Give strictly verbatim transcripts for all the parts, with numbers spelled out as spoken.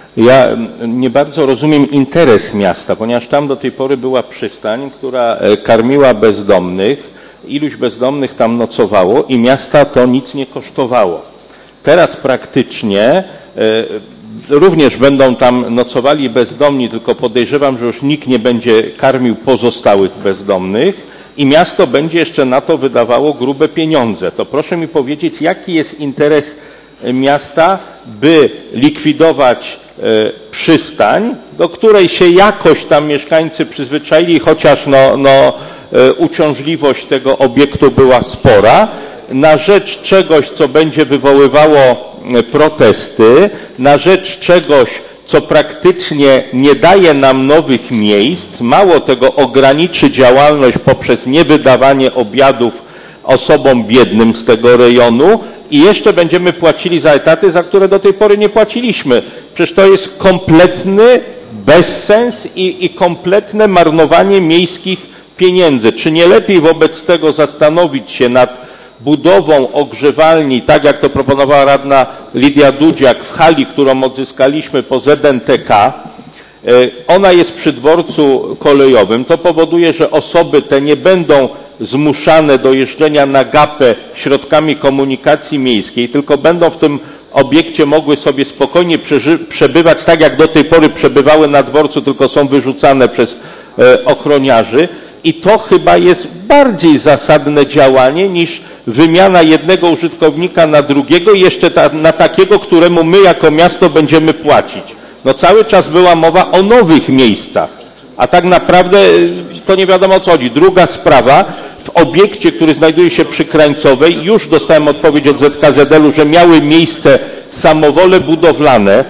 Ja nie bardzo rozumiem interes miasta, ponieważ tam do tej pory była przystań, która karmiła bezdomnych, iluś bezdomnych tam nocowało i miasta to nic nie kosztowało. Teraz praktycznie również będą tam nocowali bezdomni, tylko podejrzewam, że już nikt nie będzie karmił pozostałych bezdomnych i miasto będzie jeszcze na to wydawało grube pieniądze. To proszę mi powiedzieć, jaki jest interes miasta, by likwidować przystań, do której się jakoś tam mieszkańcy przyzwyczaili, chociaż no, no, uciążliwość tego obiektu była spora, na rzecz czegoś, co będzie wywoływało protesty, na rzecz czegoś, co praktycznie nie daje nam nowych miejsc, mało tego ograniczy działalność poprzez niewydawanie obiadów osobom biednym z tego rejonu i jeszcze będziemy płacili za etaty, za które do tej pory nie płaciliśmy. Przecież to jest kompletny bezsens i, i kompletne marnowanie miejskich pieniędzy. Czy nie lepiej wobec tego zastanowić się nad budową ogrzewalni, tak jak to proponowała radna Lidia Dudziak w hali, którą odzyskaliśmy po Z N T K. Ona jest przy dworcu kolejowym. To powoduje, że osoby te nie będą zmuszane do jeżdżenia na gapę środkami komunikacji miejskiej, tylko będą w tym obiekcie mogły sobie spokojnie przebywać tak, jak do tej pory przebywały na dworcu, tylko są wyrzucane przez ochroniarzy. I to chyba jest bardziej zasadne działanie niż wymiana jednego użytkownika na drugiego i jeszcze ta, na takiego, któremu my jako miasto będziemy płacić. No cały czas była mowa o nowych miejscach, a tak naprawdę to nie wiadomo o co chodzi. Druga sprawa, w obiekcie, który znajduje się przy Krańcowej, już dostałem odpowiedź od Z K Z L-u, że miały miejsce samowole budowlane.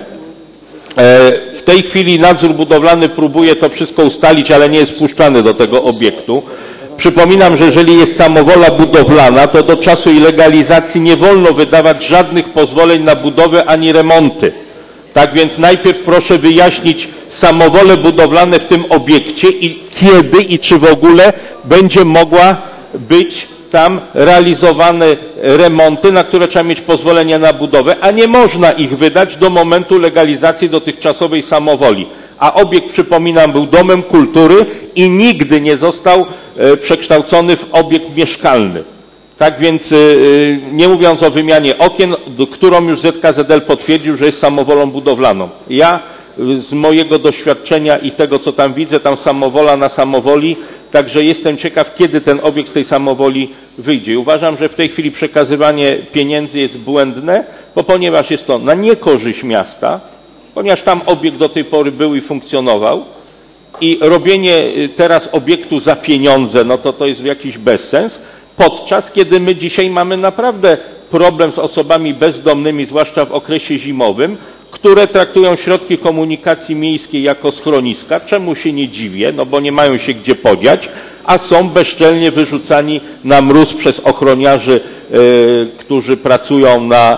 W tej chwili nadzór budowlany próbuje to wszystko ustalić, ale nie jest wpuszczany do tego obiektu. Przypominam, że jeżeli jest samowola budowlana, to do czasu jej legalizacji nie wolno wydawać żadnych pozwoleń na budowę ani remonty. Tak więc najpierw proszę wyjaśnić samowole budowlane w tym obiekcie i kiedy i czy w ogóle będzie mogła być tam realizowane remonty, na które trzeba mieć pozwolenie na budowę, a nie można ich wydać do momentu legalizacji dotychczasowej samowoli. A obiekt, przypominam, był domem kultury i nigdy nie został przekształcony w obiekt mieszkalny. Tak więc, nie mówiąc o wymianie okien, którą już Z K Z L potwierdził, że jest samowolą budowlaną. Ja z mojego doświadczenia i tego, co tam widzę, tam samowola na samowoli, także jestem ciekaw, kiedy ten obiekt z tej samowoli wyjdzie. Uważam, że w tej chwili przekazywanie pieniędzy jest błędne, bo ponieważ jest to na niekorzyść miasta, ponieważ tam obiekt do tej pory był i funkcjonował i robienie teraz obiektu za pieniądze, no to to jest jakiś bezsens, podczas kiedy my dzisiaj mamy naprawdę problem z osobami bezdomnymi, zwłaszcza w okresie zimowym, które traktują środki komunikacji miejskiej jako schroniska, czemu się nie dziwię, no bo nie mają się gdzie podziać, a są bezczelnie wyrzucani na mróz przez ochroniarzy, y, którzy pracują na, y,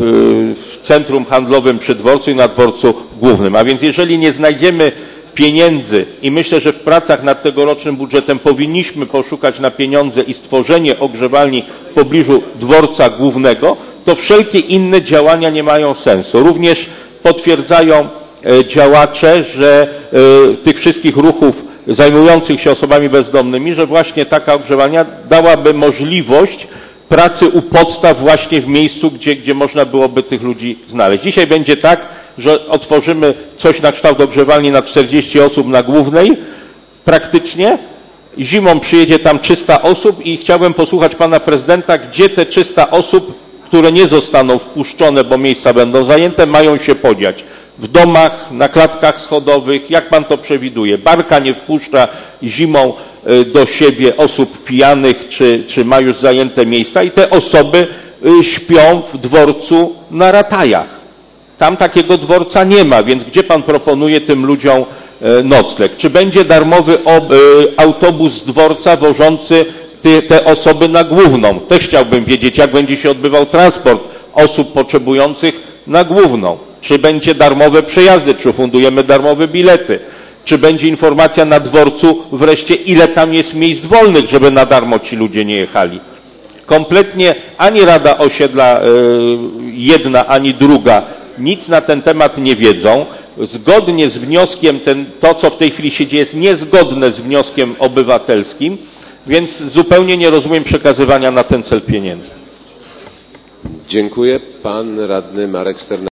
w centrum handlowym przy dworcu i na dworcu głównym. A więc jeżeli nie znajdziemy pieniędzy i myślę, że w pracach nad tegorocznym budżetem powinniśmy poszukać na pieniądze i stworzenie ogrzewalni w pobliżu dworca głównego, to wszelkie inne działania nie mają sensu. Również potwierdzają działacze, że tych wszystkich ruchów zajmujących się osobami bezdomnymi, że właśnie taka ogrzewalnia dałaby możliwość pracy u podstaw właśnie w miejscu, gdzie, gdzie można byłoby tych ludzi znaleźć. Dzisiaj będzie tak, że otworzymy coś na kształt ogrzewalni na czterdzieści osób na Głównej praktycznie. Zimą przyjedzie tam trzysta osób i chciałbym posłuchać pana prezydenta, gdzie te trzysta osób, które nie zostaną wpuszczone, bo miejsca będą zajęte, mają się podziać. W domach, na klatkach schodowych, jak pan to przewiduje? Barka nie wpuszcza zimą do siebie osób pijanych, czy, czy ma już zajęte miejsca i te osoby śpią w dworcu na Ratajach. Tam takiego dworca nie ma, więc gdzie pan proponuje tym ludziom nocleg? Czy będzie darmowy autobus z dworca wożący te, te osoby na Główną? Też chciałbym wiedzieć, jak będzie się odbywał transport osób potrzebujących na Główną. Czy będzie darmowe przejazdy, czy fundujemy darmowe bilety? Czy będzie informacja na dworcu wreszcie, ile tam jest miejsc wolnych, żeby na darmo ci ludzie nie jechali? Kompletnie ani Rada Osiedla jedna, ani druga nic na ten temat nie wiedzą. zgodnie z wnioskiem, ten, to co w tej chwili się dzieje jest niezgodne z wnioskiem obywatelskim, więc zupełnie nie rozumiem przekazywania na ten cel pieniędzy. Dziękuję. Pan radny Marek Stern.